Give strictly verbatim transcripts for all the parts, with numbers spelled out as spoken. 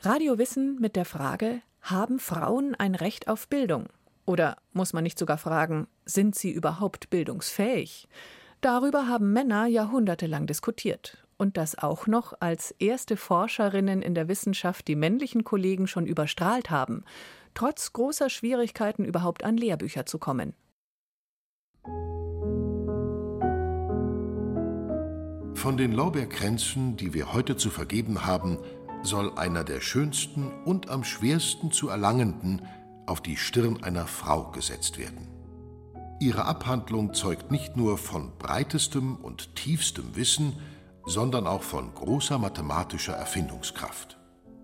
Radio Wissen mit der Frage: Haben Frauen ein Recht auf Bildung? Oder muss man nicht sogar fragen, sind sie überhaupt bildungsfähig? Darüber haben Männer jahrhundertelang diskutiert. Und das auch noch, als erste Forscherinnen in der Wissenschaft die männlichen Kollegen schon überstrahlt haben, trotz großer Schwierigkeiten überhaupt an Lehrbücher zu kommen. Von den Lorbeerkränzen, die wir heute zu vergeben haben, soll einer der schönsten und am schwersten zu erlangenden auf die Stirn einer Frau gesetzt werden. Ihre Abhandlung zeugt nicht nur von breitestem und tiefstem Wissen, sondern auch von großer mathematischer Erfindungskraft.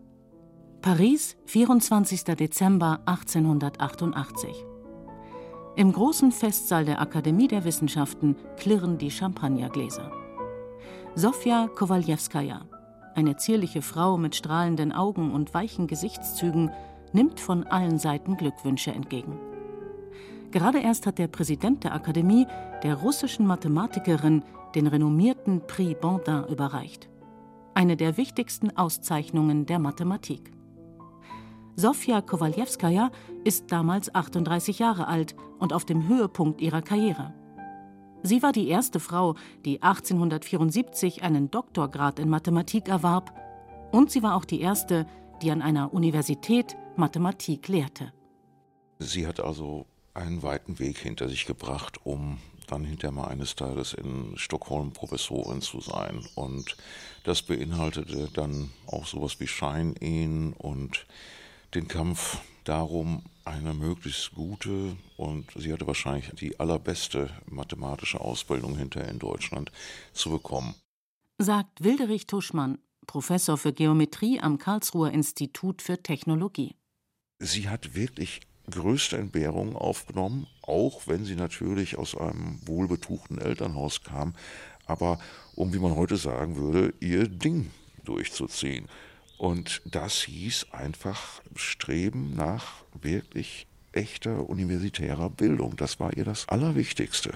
Paris, vierundzwanzigster Dezember achtzehnhundertachtundachtzig. Im großen Festsaal der Akademie der Wissenschaften klirren die Champagnergläser. Sofja Kowaljewskaja, eine zierliche Frau mit strahlenden Augen und weichen Gesichtszügen, nimmt von allen Seiten Glückwünsche entgegen. Gerade erst hat der Präsident der Akademie der russischen Mathematikerin den renommierten Prix Bondin überreicht. Eine der wichtigsten Auszeichnungen der Mathematik. Sofja Kowaljewskaja ist damals achtunddreißig Jahre alt und auf dem Höhepunkt ihrer Karriere. Sie war die erste Frau, die achtzehnhundertvierundsiebzig einen Doktorgrad in Mathematik erwarb, und sie war auch die erste, die an einer Universität Mathematik lehrte. Sie hat also einen weiten Weg hinter sich gebracht, um dann hinterher mal eines Tages in Stockholm Professorin zu sein. Und das beinhaltete dann auch sowas wie Scheinehen und den Kampf darum, eine möglichst gute, und sie hatte wahrscheinlich die allerbeste mathematische Ausbildung hinterher in Deutschland, zu bekommen. Sagt Wilderich Tuschmann, Professor für Geometrie am Karlsruher Institut für Technologie. Sie hat wirklich größte Entbehrungen aufgenommen, auch wenn sie natürlich aus einem wohlbetuchten Elternhaus kam, aber um, wie man heute sagen würde, ihr Ding durchzuziehen. Und das hieß einfach Streben nach wirklich echter universitärer Bildung. Das war ihr das Allerwichtigste.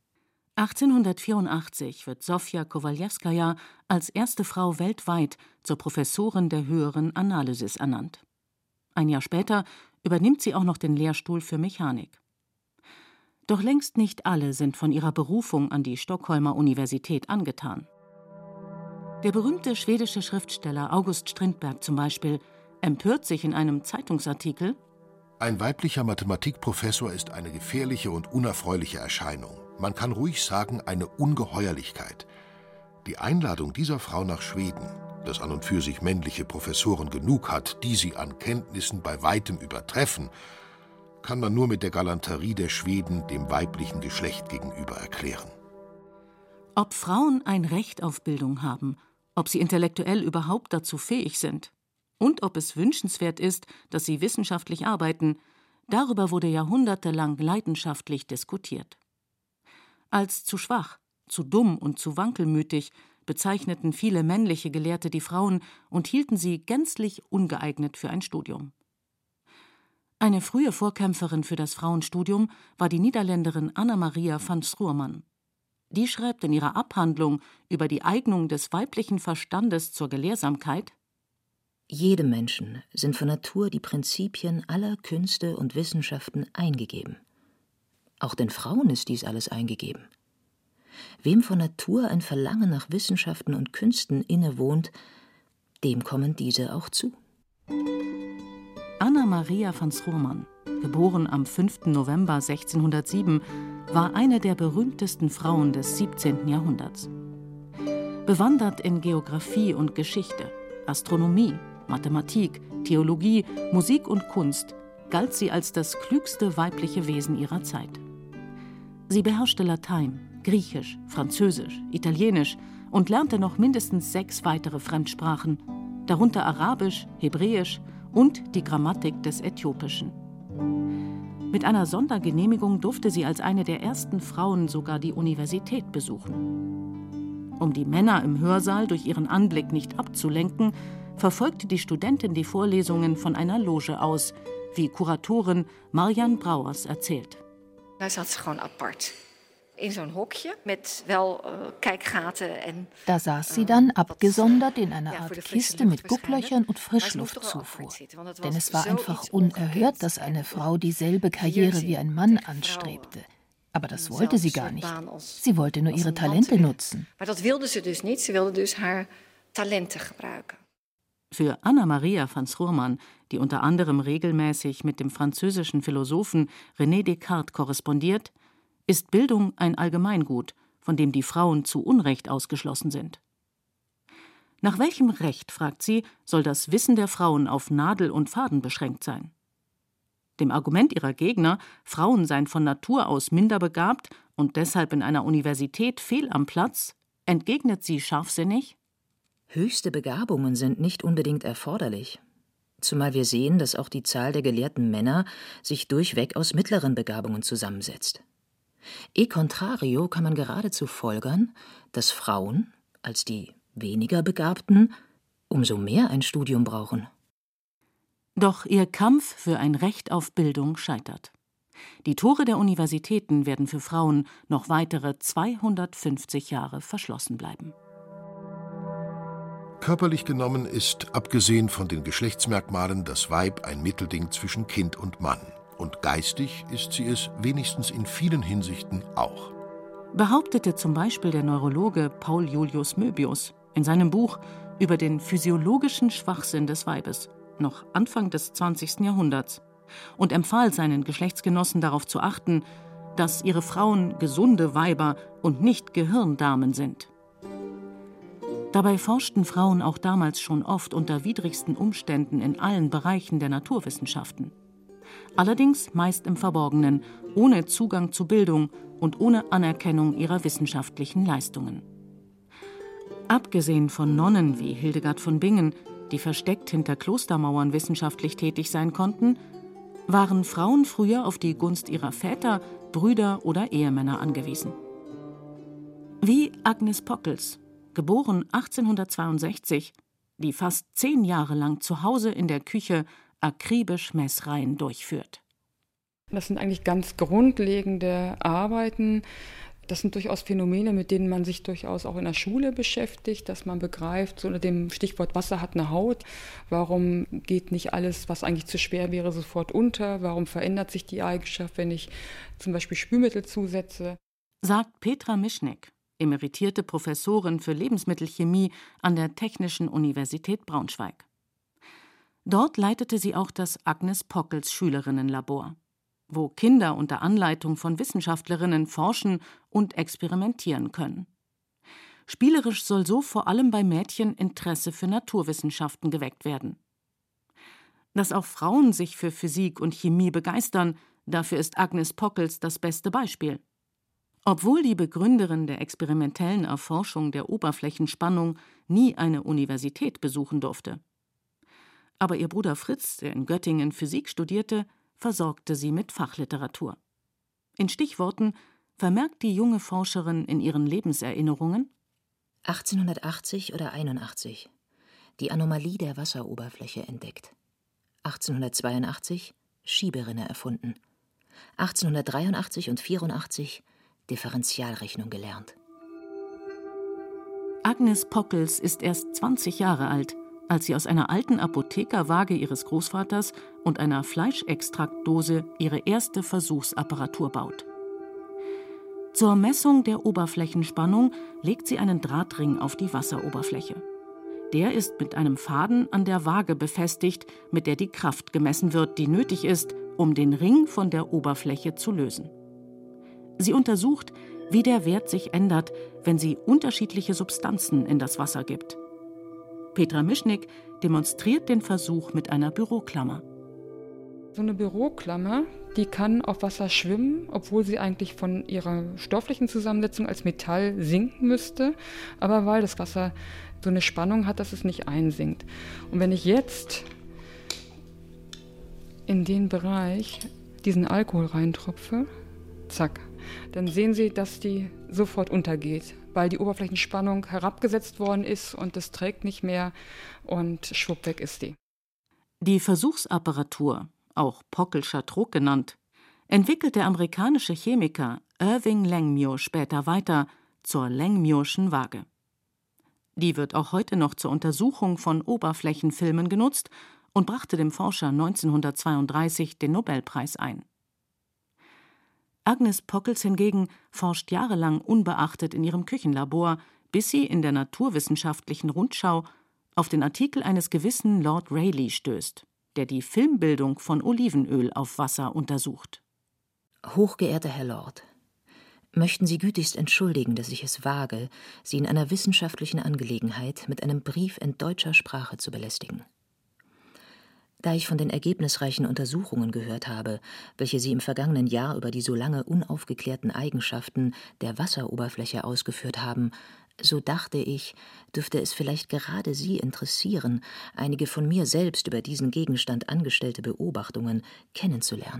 achtzehnhundertvierundachtzig wird Sofja Kowaljewskaja als erste Frau weltweit zur Professorin der höheren Analysis ernannt. Ein Jahr später übernimmt sie auch noch den Lehrstuhl für Mechanik. Doch längst nicht alle sind von ihrer Berufung an die Stockholmer Universität angetan. Der berühmte schwedische Schriftsteller August Strindberg zum Beispiel empört sich in einem Zeitungsartikel: Ein weiblicher Mathematikprofessor ist eine gefährliche und unerfreuliche Erscheinung. Man kann ruhig sagen, eine Ungeheuerlichkeit. Die Einladung dieser Frau nach Schweden, das an und für sich männliche Professoren genug hat, die sie an Kenntnissen bei weitem übertreffen, kann man nur mit der Galanterie der Schweden dem weiblichen Geschlecht gegenüber erklären. Ob Frauen ein Recht auf Bildung haben, ob sie intellektuell überhaupt dazu fähig sind und ob es wünschenswert ist, dass sie wissenschaftlich arbeiten, darüber wurde jahrhundertelang leidenschaftlich diskutiert. Als zu schwach, zu dumm und zu wankelmütig bezeichneten viele männliche Gelehrte die Frauen und hielten sie gänzlich ungeeignet für ein Studium. Eine frühe Vorkämpferin für das Frauenstudium war die Niederländerin Anna-Maria van Schoorman. Die schreibt in ihrer Abhandlung über die Eignung des weiblichen Verstandes zur Gelehrsamkeit: Jedem Menschen sind von Natur die Prinzipien aller Künste und Wissenschaften eingegeben. Auch den Frauen ist dies alles eingegeben. Wem von Natur ein Verlangen nach Wissenschaften und Künsten innewohnt, dem kommen diese auch zu. Anna-Maria van Schoorman, geboren am fünften November sechzehnhundertsieben, war eine der berühmtesten Frauen des siebzehnten Jahrhunderts. Bewandert in Geographie und Geschichte, Astronomie, Mathematik, Theologie, Musik und Kunst, galt sie als das klügste weibliche Wesen ihrer Zeit. Sie beherrschte Latein, Griechisch, Französisch, Italienisch und lernte noch mindestens sechs weitere Fremdsprachen, darunter Arabisch, Hebräisch und die Grammatik des Äthiopischen. Mit einer Sondergenehmigung durfte sie als eine der ersten Frauen sogar die Universität besuchen. Um die Männer im Hörsaal durch ihren Anblick nicht abzulenken, verfolgte die Studentin die Vorlesungen von einer Loge aus, wie Kuratorin Marianne Brauers erzählt. Da zat ze gewoon apart. Da saß sie dann abgesondert in einer Art Kiste mit Gucklöchern und Frischluftzufuhr. Denn es war einfach unerhört, dass eine Frau dieselbe Karriere wie ein Mann anstrebte. Aber das wollte sie gar nicht. Sie wollte nur ihre Talente nutzen. Für Anna-Maria van Schoorman, die unter anderem regelmäßig mit dem französischen Philosophen René Descartes korrespondiert, ist Bildung ein Allgemeingut, von dem die Frauen zu Unrecht ausgeschlossen sind. Nach welchem Recht, fragt sie, soll das Wissen der Frauen auf Nadel und Faden beschränkt sein? Dem Argument ihrer Gegner, Frauen seien von Natur aus minder begabt und deshalb in einer Universität fehl am Platz, entgegnet sie scharfsinnig: Höchste Begabungen sind nicht unbedingt erforderlich. Zumal wir sehen, dass auch die Zahl der gelehrten Männer sich durchweg aus mittleren Begabungen zusammensetzt. E contrario kann man geradezu folgern, dass Frauen, als die weniger Begabten, umso mehr ein Studium brauchen. Doch ihr Kampf für ein Recht auf Bildung scheitert. Die Tore der Universitäten werden für Frauen noch weitere zweihundertfünfzig Jahre verschlossen bleiben. Körperlich genommen ist, abgesehen von den Geschlechtsmerkmalen, das Weib ein Mittelding zwischen Kind und Mann. Und geistig ist sie es wenigstens in vielen Hinsichten auch. Behauptete zum Beispiel der Neurologe Paul Julius Möbius in seinem Buch über den physiologischen Schwachsinn des Weibes, noch Anfang des zwanzigsten Jahrhunderts, und empfahl seinen Geschlechtsgenossen darauf zu achten, dass ihre Frauen gesunde Weiber und nicht Gehirndamen sind. Dabei forschten Frauen auch damals schon oft unter widrigsten Umständen in allen Bereichen der Naturwissenschaften. Allerdings meist im Verborgenen, ohne Zugang zu Bildung und ohne Anerkennung ihrer wissenschaftlichen Leistungen. Abgesehen von Nonnen wie Hildegard von Bingen, die versteckt hinter Klostermauern wissenschaftlich tätig sein konnten, waren Frauen früher auf die Gunst ihrer Väter, Brüder oder Ehemänner angewiesen. Wie Agnes Pockels, geboren achtzehnhundertzweiundsechzig, die fast zehn Jahre lang zu Hause in der Küche akribisch Messreihen durchführt. Das sind eigentlich ganz grundlegende Arbeiten. Das sind durchaus Phänomene, mit denen man sich durchaus auch in der Schule beschäftigt, dass man begreift, so unter dem Stichwort Wasser hat eine Haut, warum geht nicht alles, was eigentlich zu schwer wäre, sofort unter, warum verändert sich die Eigenschaft, wenn ich zum Beispiel Spülmittel zusetze. Sagt Petra Mischneck, emeritierte Professorin für Lebensmittelchemie an der Technischen Universität Braunschweig. Dort leitete sie auch das Agnes Pockels Schülerinnenlabor, wo Kinder unter Anleitung von Wissenschaftlerinnen forschen und experimentieren können. Spielerisch soll so vor allem bei Mädchen Interesse für Naturwissenschaften geweckt werden. Dass auch Frauen sich für Physik und Chemie begeistern, dafür ist Agnes Pockels das beste Beispiel. Obwohl die Begründerin der experimentellen Erforschung der Oberflächenspannung nie eine Universität besuchen durfte. Aber ihr Bruder Fritz, der in Göttingen Physik studierte, versorgte sie mit Fachliteratur. In Stichworten vermerkt die junge Forscherin in ihren Lebenserinnerungen: achtzehnhundertachtzig oder einundachtzig. Die Anomalie der Wasseroberfläche entdeckt. achtzehnhundertzweiundachtzig. Schieberinne erfunden. achtzehnhundertdreiundachtzig und vierundachtzig. Differentialrechnung gelernt. Agnes Pockels ist erst zwanzig Jahre alt, als sie aus einer alten Apothekerwaage ihres Großvaters und einer Fleischextraktdose ihre erste Versuchsapparatur baut. Zur Messung der Oberflächenspannung legt sie einen Drahtring auf die Wasseroberfläche. Der ist mit einem Faden an der Waage befestigt, mit der die Kraft gemessen wird, die nötig ist, um den Ring von der Oberfläche zu lösen. Sie untersucht, wie der Wert sich ändert, wenn sie unterschiedliche Substanzen in das Wasser gibt. Petra Mischneck demonstriert den Versuch mit einer Büroklammer. So eine Büroklammer, die kann auf Wasser schwimmen, obwohl sie eigentlich von ihrer stofflichen Zusammensetzung als Metall sinken müsste. Aber weil das Wasser so eine Spannung hat, dass es nicht einsinkt. Und wenn ich jetzt in den Bereich diesen Alkohol reintropfe, zack, dann sehen Sie, dass die sofort untergeht, weil die Oberflächenspannung herabgesetzt worden ist und es trägt nicht mehr und schwupp, weg ist die. Die Versuchsapparatur, auch Pockelscher Trog genannt, entwickelt der amerikanische Chemiker Irving Langmuir später weiter zur Langmuirschen Waage. Die wird auch heute noch zur Untersuchung von Oberflächenfilmen genutzt und brachte dem Forscher neunzehnhundertzweiunddreißig den Nobelpreis ein. Agnes Pockels hingegen forscht jahrelang unbeachtet in ihrem Küchenlabor, bis sie in der naturwissenschaftlichen Rundschau auf den Artikel eines gewissen Lord Rayleigh stößt, der die Filmbildung von Olivenöl auf Wasser untersucht. Hochgeehrter Herr Lord, möchten Sie gütigst entschuldigen, dass ich es wage, Sie in einer wissenschaftlichen Angelegenheit mit einem Brief in deutscher Sprache zu belästigen. Da ich von den ergebnisreichen Untersuchungen gehört habe, welche Sie im vergangenen Jahr über die so lange unaufgeklärten Eigenschaften der Wasseroberfläche ausgeführt haben, so dachte ich, dürfte es vielleicht gerade Sie interessieren, einige von mir selbst über diesen Gegenstand angestellte Beobachtungen kennenzulernen.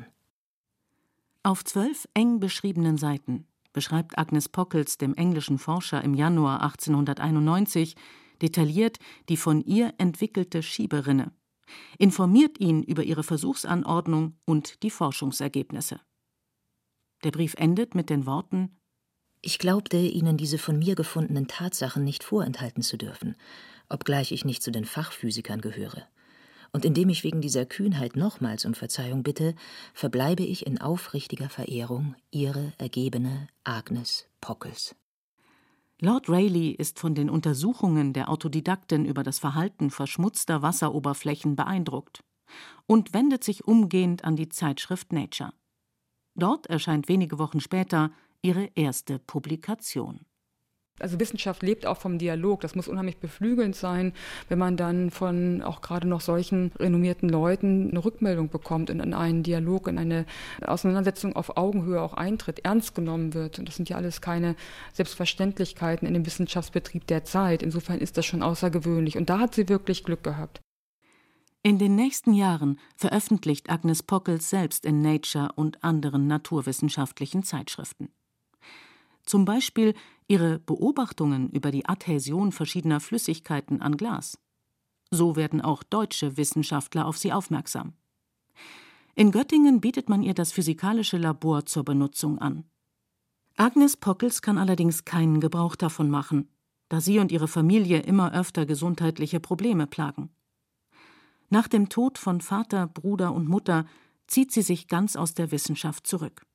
Auf zwölf eng beschriebenen Seiten beschreibt Agnes Pockels dem englischen Forscher im Januar achtzehnhunderteinundneunzig detailliert die von ihr entwickelte Schieberinne, informiert ihn über ihre Versuchsanordnung und die Forschungsergebnisse. Der Brief endet mit den Worten: Ich glaubte, Ihnen diese von mir gefundenen Tatsachen nicht vorenthalten zu dürfen, obgleich ich nicht zu den Fachphysikern gehöre. Und indem ich wegen dieser Kühnheit nochmals um Verzeihung bitte, verbleibe ich in aufrichtiger Verehrung Ihre ergebene Agnes Pockels. Lord Rayleigh ist von den Untersuchungen der Autodidaktin über das Verhalten verschmutzter Wasseroberflächen beeindruckt und wendet sich umgehend an die Zeitschrift Nature. Dort erscheint wenige Wochen später ihre erste Publikation. Also Wissenschaft lebt auch vom Dialog. Das muss unheimlich beflügelnd sein, wenn man dann von auch gerade noch solchen renommierten Leuten eine Rückmeldung bekommt und in einen Dialog, in eine Auseinandersetzung auf Augenhöhe auch eintritt, ernst genommen wird. Und das sind ja alles keine Selbstverständlichkeiten in dem Wissenschaftsbetrieb der Zeit. Insofern ist das schon außergewöhnlich. Und da hat sie wirklich Glück gehabt. In den nächsten Jahren veröffentlicht Agnes Pockels selbst in Nature und anderen naturwissenschaftlichen Zeitschriften. Zum Beispiel ihre Beobachtungen über die Adhäsion verschiedener Flüssigkeiten an Glas. So werden auch deutsche Wissenschaftler auf sie aufmerksam. In Göttingen bietet man ihr das physikalische Labor zur Benutzung an. Agnes Pockels kann allerdings keinen Gebrauch davon machen, da sie und ihre Familie immer öfter gesundheitliche Probleme plagen. Nach dem Tod von Vater, Bruder und Mutter zieht sie sich ganz aus der Wissenschaft zurück.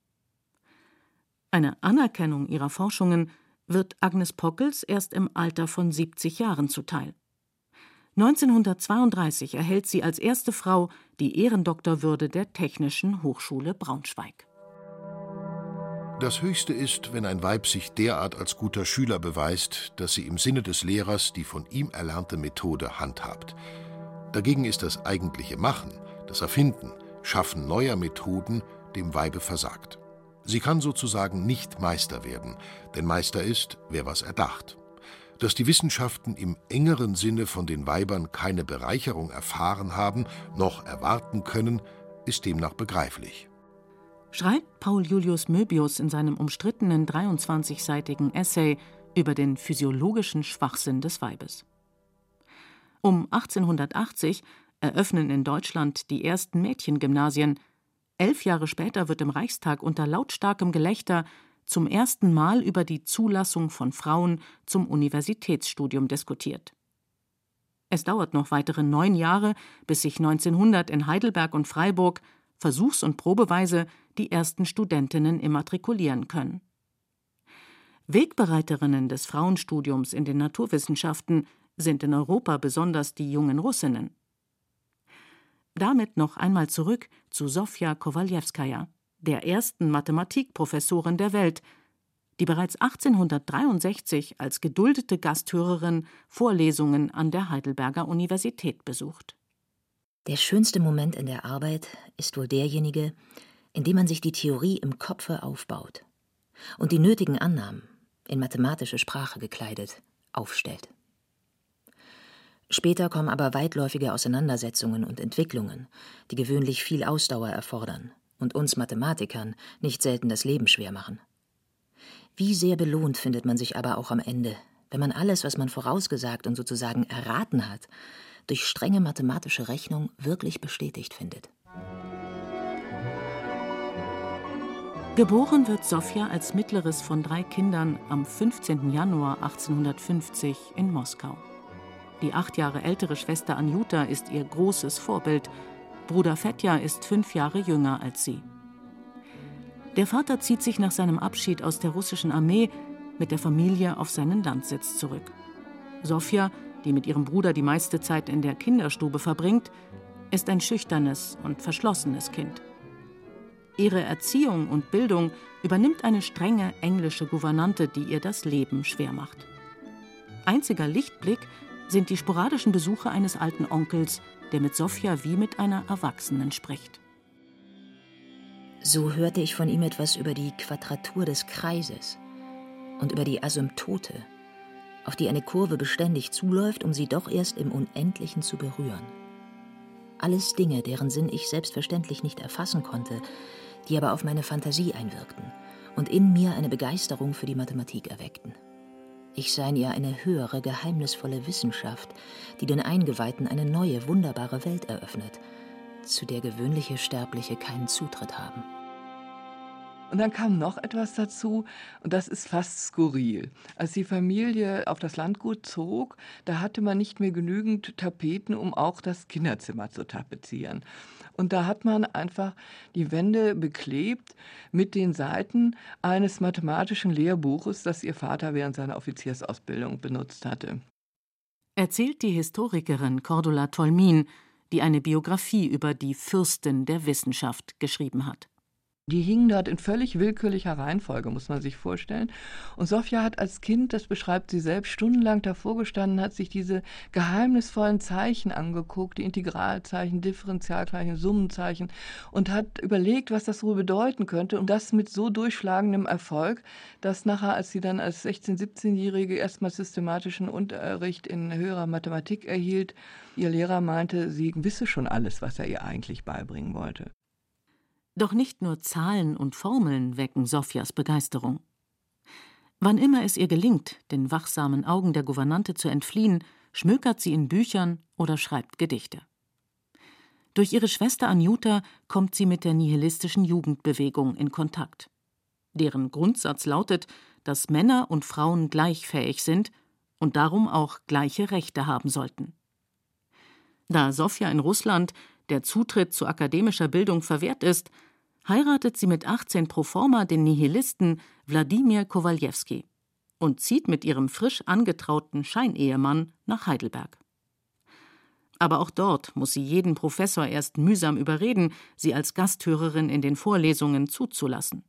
Eine Anerkennung ihrer Forschungen wird Agnes Pockels erst im Alter von siebzig Jahren zuteil. neunzehnhundertzweiunddreißig erhält sie als erste Frau die Ehrendoktorwürde der Technischen Hochschule Braunschweig. Das Höchste ist, wenn ein Weib sich derart als guter Schüler beweist, dass sie im Sinne des Lehrers die von ihm erlernte Methode handhabt. Dagegen ist das eigentliche Machen, das Erfinden, Schaffen neuer Methoden dem Weibe versagt. Sie kann sozusagen nicht Meister werden, denn Meister ist, wer was erdacht. Dass die Wissenschaften im engeren Sinne von den Weibern keine Bereicherung erfahren haben, noch erwarten können, ist demnach begreiflich. Schreibt Paul Julius Möbius in seinem umstrittenen dreiundzwanzigseitigen Essay über den physiologischen Schwachsinn des Weibes. Um achtzehnhundertachtzig eröffnen in Deutschland die ersten Mädchengymnasien. Elf Jahre später wird im Reichstag unter lautstarkem Gelächter zum ersten Mal über die Zulassung von Frauen zum Universitätsstudium diskutiert. Es dauert noch weitere neun Jahre, bis sich neunzehnhundert in Heidelberg und Freiburg versuchs- und probeweise die ersten Studentinnen immatrikulieren können. Wegbereiterinnen des Frauenstudiums in den Naturwissenschaften sind in Europa besonders die jungen Russinnen. Damit noch einmal zurück zu Sofja Kowaljewskaja, der ersten Mathematikprofessorin der Welt, die bereits achtzehnhundertdreiundsechzig als geduldete Gasthörerin Vorlesungen an der Heidelberger Universität besucht. Der schönste Moment in der Arbeit ist wohl derjenige, in dem man sich die Theorie im Kopfe aufbaut und die nötigen Annahmen, in mathematische Sprache gekleidet, aufstellt. Später kommen aber weitläufige Auseinandersetzungen und Entwicklungen, die gewöhnlich viel Ausdauer erfordern und uns Mathematikern nicht selten das Leben schwer machen. Wie sehr belohnt findet man sich aber auch am Ende, wenn man alles, was man vorausgesagt und sozusagen erraten hat, durch strenge mathematische Rechnung wirklich bestätigt findet. Geboren wird Sofja als mittleres von drei Kindern am fünfzehnten Januar achtzehnhundertfünfzig in Moskau. Die acht Jahre ältere Schwester Anjuta ist ihr großes Vorbild. Bruder Fetja ist fünf Jahre jünger als sie. Der Vater zieht sich nach seinem Abschied aus der russischen Armee mit der Familie auf seinen Landsitz zurück. Sofja, die mit ihrem Bruder die meiste Zeit in der Kinderstube verbringt, ist ein schüchternes und verschlossenes Kind. Ihre Erziehung und Bildung übernimmt eine strenge englische Gouvernante, die ihr das Leben schwer macht. Einziger Lichtblick sind die sporadischen Besuche eines alten Onkels, der mit Sofja wie mit einer Erwachsenen spricht. So hörte ich von ihm etwas über die Quadratur des Kreises und über die Asymptote, auf die eine Kurve beständig zuläuft, um sie doch erst im Unendlichen zu berühren. Alles Dinge, deren Sinn ich selbstverständlich nicht erfassen konnte, die aber auf meine Fantasie einwirkten und in mir eine Begeisterung für die Mathematik erweckten. Ich sah in ihr eine höhere, geheimnisvolle Wissenschaft, die den Eingeweihten eine neue, wunderbare Welt eröffnet, zu der gewöhnliche Sterbliche keinen Zutritt haben. Und dann kam noch etwas dazu, und das ist fast skurril. Als die Familie auf das Landgut zog, da hatte man nicht mehr genügend Tapeten, um auch das Kinderzimmer zu tapezieren. Und da hat man einfach die Wände beklebt mit den Seiten eines mathematischen Lehrbuches, das ihr Vater während seiner Offiziersausbildung benutzt hatte. Erzählt die Historikerin Cordula Tolmin, die eine Biografie über die Fürstin der Wissenschaft geschrieben hat. Die hingen dort in völlig willkürlicher Reihenfolge, muss man sich vorstellen. Und Sofja hat als Kind, das beschreibt sie selbst, stundenlang davor gestanden, hat sich diese geheimnisvollen Zeichen angeguckt, die Integralzeichen, Differentialgleichen, Summenzeichen, und hat überlegt, was das wohl bedeuten könnte. Und das mit so durchschlagendem Erfolg, dass nachher, als sie dann als sechzehn-, siebzehnjährige erstmal systematischen Unterricht in höherer Mathematik erhielt, ihr Lehrer meinte, sie wisse schon alles, was er ihr eigentlich beibringen wollte. Doch nicht nur Zahlen und Formeln wecken Sofjas Begeisterung. Wann immer es ihr gelingt, den wachsamen Augen der Gouvernante zu entfliehen, schmökert sie in Büchern oder schreibt Gedichte. Durch ihre Schwester Anjuta kommt sie mit der nihilistischen Jugendbewegung in Kontakt. Deren Grundsatz lautet, dass Männer und Frauen gleich fähig sind und darum auch gleiche Rechte haben sollten. Da Sofja in Russland der Zutritt zu akademischer Bildung verwehrt ist, heiratet sie mit achtzehn pro forma den Nihilisten Wladimir Kowaljewski und zieht mit ihrem frisch angetrauten Scheinehemann nach Heidelberg. Aber auch dort muss sie jeden Professor erst mühsam überreden, sie als Gasthörerin in den Vorlesungen zuzulassen.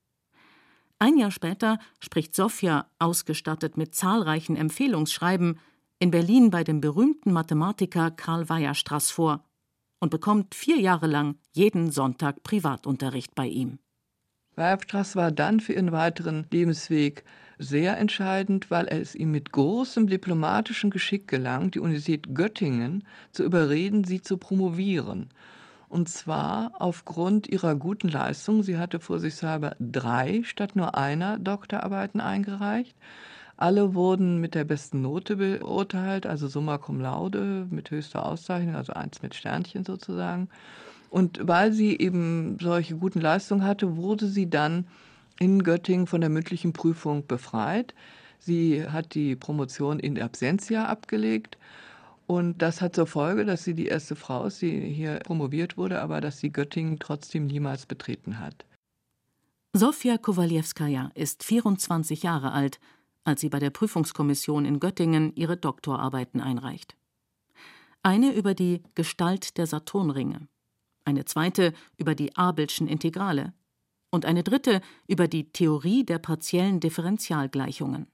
Ein Jahr später spricht Sofja, ausgestattet mit zahlreichen Empfehlungsschreiben, in Berlin bei dem berühmten Mathematiker Karl Weierstrass vor und bekommt vier Jahre lang jeden Sonntag Privatunterricht bei ihm. Weierstrass war dann für ihren weiteren Lebensweg sehr entscheidend, weil es ihm mit großem diplomatischen Geschick gelang, die Universität Göttingen zu überreden, sie zu promovieren. Und zwar aufgrund ihrer guten Leistung. Sie hatte vorsichtshalber drei statt nur einer Doktorarbeiten eingereicht. Alle wurden mit der besten Note beurteilt, also summa cum laude, mit höchster Auszeichnung, also eins mit Sternchen sozusagen. Und weil sie eben solche guten Leistungen hatte, wurde sie dann in Göttingen von der mündlichen Prüfung befreit. Sie hat die Promotion in absentia abgelegt. Und das hat zur Folge, dass sie die erste Frau ist, die hier promoviert wurde, aber dass sie Göttingen trotzdem niemals betreten hat. Sofja Kowaljewskaja ist vierundzwanzig Jahre alt, als sie bei der Prüfungskommission in Göttingen ihre Doktorarbeiten einreicht. Eine über die Gestalt der Saturnringe, eine zweite über die Abelschen Integrale und eine dritte über die Theorie der partiellen Differentialgleichungen.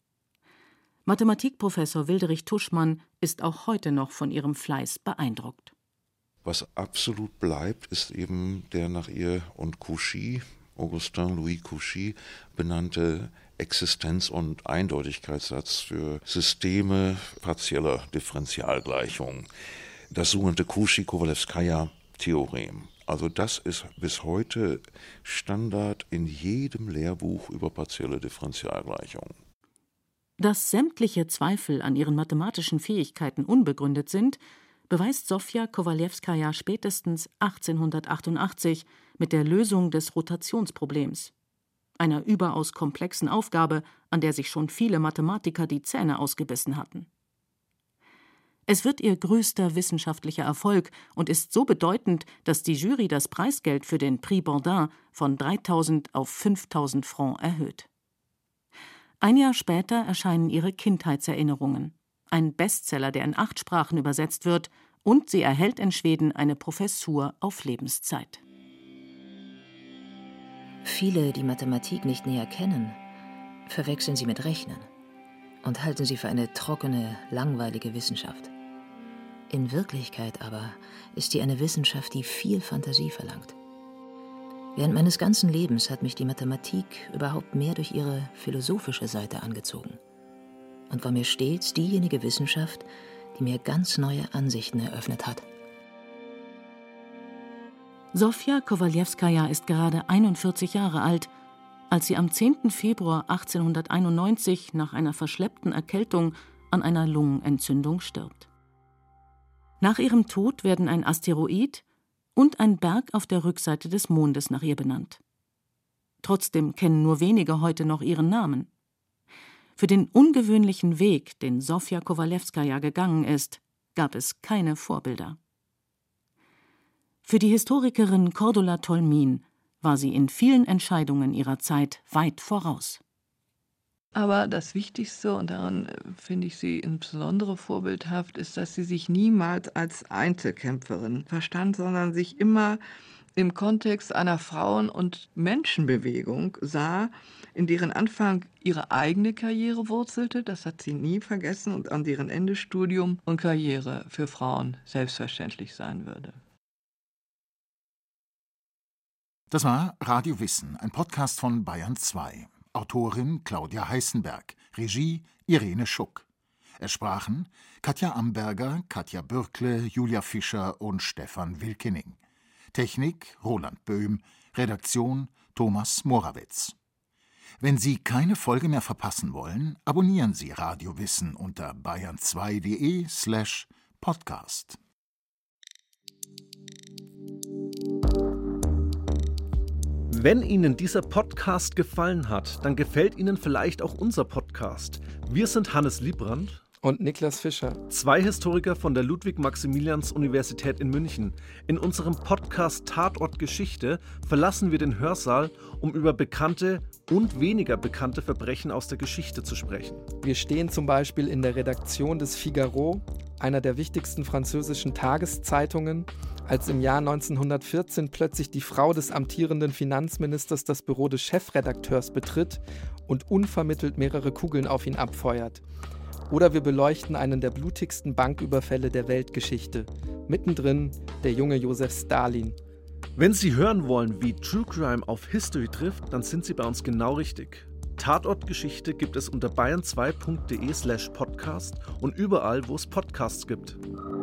Mathematikprofessor Wilderich Tuschmann ist auch heute noch von ihrem Fleiß beeindruckt. Was absolut bleibt, ist eben der nach ihr und Cauchy, Augustin Louis Cauchy, benannte Existenz- und Eindeutigkeitssatz für Systeme partieller Differentialgleichungen. Das sogenannte Cauchy-Kowalewskaja-Theorem. Also das ist bis heute Standard in jedem Lehrbuch über partielle Differentialgleichungen. Dass sämtliche Zweifel an ihren mathematischen Fähigkeiten unbegründet sind, beweist Sofja Kowalewskaja spätestens achtzehnhundertachtundachtzig mit der Lösung des Rotationsproblems, einer überaus komplexen Aufgabe, an der sich schon viele Mathematiker die Zähne ausgebissen hatten. Es wird ihr größter wissenschaftlicher Erfolg und ist so bedeutend, dass die Jury das Preisgeld für den Prix Bordin von dreitausend auf fünftausend Francs erhöht. Ein Jahr später erscheinen ihre Kindheitserinnerungen, ein Bestseller, der in acht Sprachen übersetzt wird, und sie erhält in Schweden eine Professur auf Lebenszeit. Viele, die Mathematik nicht näher kennen, verwechseln sie mit Rechnen und halten sie für eine trockene, langweilige Wissenschaft. In Wirklichkeit aber ist sie eine Wissenschaft, die viel Fantasie verlangt. Während meines ganzen Lebens hat mich die Mathematik überhaupt mehr durch ihre philosophische Seite angezogen und war mir stets diejenige Wissenschaft, die mir ganz neue Ansichten eröffnet hat. Sofja Kowalewskaja ist gerade einundvierzig Jahre alt, als sie am zehnten Februar achtzehnhunderteinundneunzig nach einer verschleppten Erkältung an einer Lungenentzündung stirbt. Nach ihrem Tod werden ein Asteroid und ein Berg auf der Rückseite des Mondes nach ihr benannt. Trotzdem kennen nur wenige heute noch ihren Namen. Für den ungewöhnlichen Weg, den Sofja Kowalewskaja gegangen ist, gab es keine Vorbilder. Für die Historikerin Cordula Tolmin war sie in vielen Entscheidungen ihrer Zeit weit voraus. Aber das Wichtigste, und daran finde ich sie insbesondere vorbildhaft, ist, dass sie sich niemals als Einzelkämpferin verstand, sondern sich immer im Kontext einer Frauen- und Menschenbewegung sah, in deren Anfang ihre eigene Karriere wurzelte, das hat sie nie vergessen, und an deren Ende Studium und Karriere für Frauen selbstverständlich sein würde. Das war Radio Wissen, ein Podcast von Bayern zwei. Autorin Claudia Heißenberg, Regie Irene Schuck. Es sprachen Katja Amberger, Katja Bürkle, Julia Fischer und Stefan Wilkening. Technik Roland Böhm, Redaktion Thomas Morawitz. Wenn Sie keine Folge mehr verpassen wollen, abonnieren Sie Radio Wissen unter bayern zwei punkt de slash podcast. Wenn Ihnen dieser Podcast gefallen hat, dann gefällt Ihnen vielleicht auch unser Podcast. Wir sind Hannes Liebrandt und Niklas Fischer, zwei Historiker von der Ludwig-Maximilians-Universität in München. In unserem Podcast Tatort Geschichte verlassen wir den Hörsaal, um über bekannte und weniger bekannte Verbrechen aus der Geschichte zu sprechen. Wir stehen zum Beispiel in der Redaktion des Figaro, einer der wichtigsten französischen Tageszeitungen, als im Jahr neunzehnhundertvierzehn plötzlich die Frau des amtierenden Finanzministers das Büro des Chefredakteurs betritt und unvermittelt mehrere Kugeln auf ihn abfeuert. Oder wir beleuchten einen der blutigsten Banküberfälle der Weltgeschichte. Mittendrin der junge Josef Stalin. Wenn Sie hören wollen, wie True Crime auf History trifft, dann sind Sie bei uns genau richtig. Tatort Geschichte gibt es unter bayern zwei punkt de slash podcast und überall, wo es Podcasts gibt.